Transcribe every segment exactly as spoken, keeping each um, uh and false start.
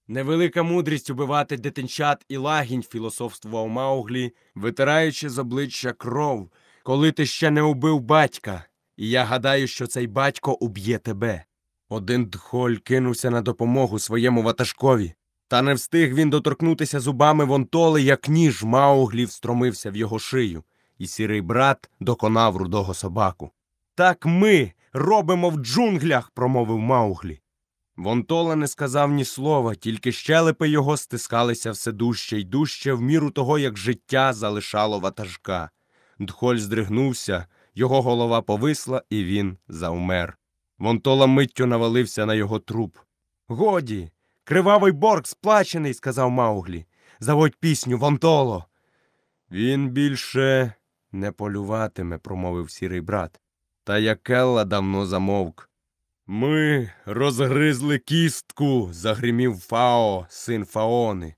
Невелика мудрість убивати дитинчат і лагінь, філософствував Мауглі, витираючи з обличчя кров, коли ти ще не убив батька. І я гадаю, що цей батько уб'є тебе. Один дхоль кинувся на допомогу своєму ватажкові. Та не встиг він доторкнутися зубами Вонтоли, як ніж Мауглі встромився в його шию, і сірий брат доконав рудого собаку. «Так ми робимо в джунглях!» – промовив Мауглі. Вонтола не сказав ні слова, тільки щелепи його стискалися все дужче й дужче в міру того, як життя залишало ватажка. Дхоль здригнувся, його голова повисла, і він завмер. Вонтола миттю навалився на його труп. «Годі! Кривавий борг сплачений!» – сказав Мауглі. «Заводь пісню, Вонтоло!» «Він більше не полюватиме», – промовив сірий брат. Та Якелла давно замовк. «Ми розгризли кістку», – загримів Фао, син Фаони.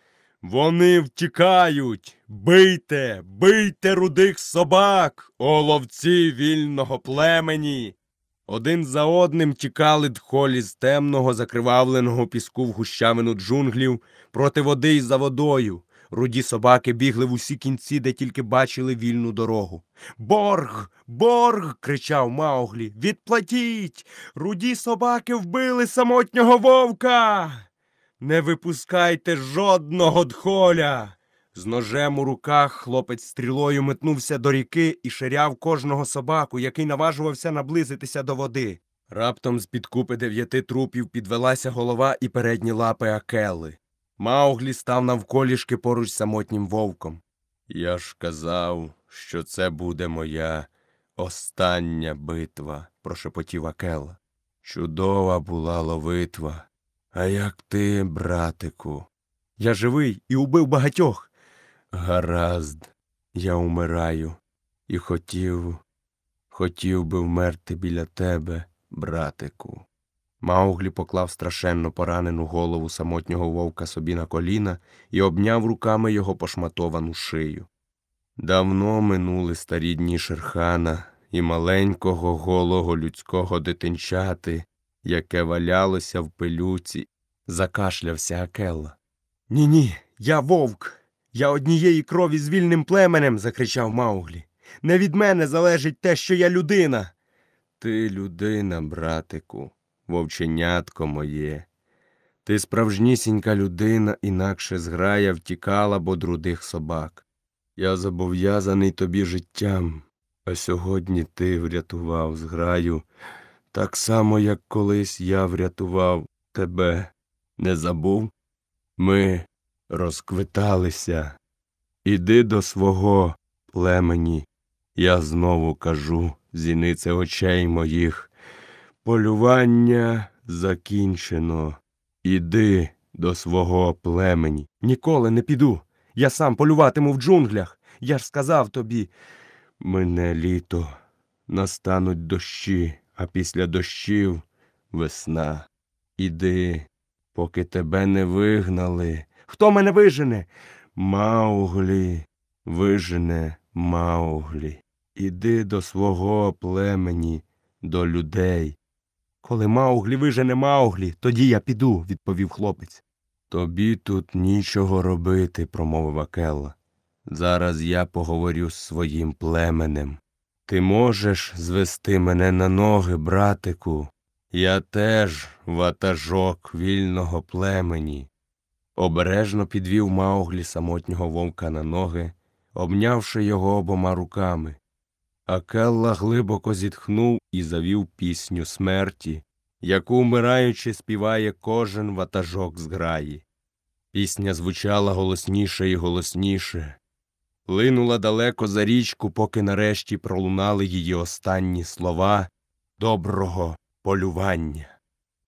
«Вони втікають! Бийте, бийте рудих собак, о ловці вільного племені!» Один за одним тікали дхолі з темного, закривавленого піску в гущавину джунглів проти води й за водою. Руді собаки бігли в усі кінці, де тільки бачили вільну дорогу. «Борг! Борг!» – кричав Мауглі. «Відплатіть! Руді собаки вбили самотнього вовка! Не випускайте жодного дхоля!» З ножем у руках хлопець стрілою метнувся до ріки і ширяв кожного собаку, який наважувався наблизитися до води. Раптом з-під купи дев'яти трупів підвелася голова і передні лапи Акелли. Мауглі став навколішки поруч з самотнім вовком. «Я ж казав, що це буде моя остання битва», – прошепотів Акелла. «Чудова була ловитва. А як ти, братику?» «Я живий і убив багатьох». «Гаразд, я умираю і хотів, хотів би вмерти біля тебе, братику». Мауглі поклав страшенно поранену голову самотнього вовка собі на коліна і обняв руками його пошматовану шию. Давно минули старі дні Шерхана і маленького голого людського дитинчати, яке валялося в пилюці. Закашлявся Акелла. «Ні-ні, я вовк! Я однієї крові з вільним племенем!» – закричав Мауглі. «Не від мене залежить те, що я людина!» «Ти людина, братику, вовченятко моє. Ти справжнісінька людина, інакше зграя втікала б од рудих собак. Я зобов'язаний тобі життям, а сьогодні ти врятував зграю, так само, як колись я врятував тебе. Не забув? Ми розквиталися. Іди до свого племені. Я знову кажу, зінице очей моїх. Полювання закінчено. Іди до свого племені». «Ніколи не піду. Я сам полюватиму в джунглях. Я ж сказав тобі». «Мине літо, настануть дощі, а після дощів весна. Іди, поки тебе не вигнали». «Хто мене вижене?» «Мауглі вижене Мауглі. Іди до свого племені, до людей». «Коли Мауглі вижене Мауглі, тоді я піду», – відповів хлопець. «Тобі тут нічого робити», – промовив Акелла. «Зараз я поговорю з своїм племенем. Ти можеш звести мене на ноги, братику? Я теж ватажок вільного племені». Обережно підвів Мауглі самотнього вовка на ноги, обнявши його обома руками. Акелла глибоко зітхнув і завів пісню смерті, яку, вмираючи, співає кожен ватажок зграї. Пісня звучала голосніше і голосніше. Линула далеко за річку, поки нарешті пролунали її останні слова доброго полювання.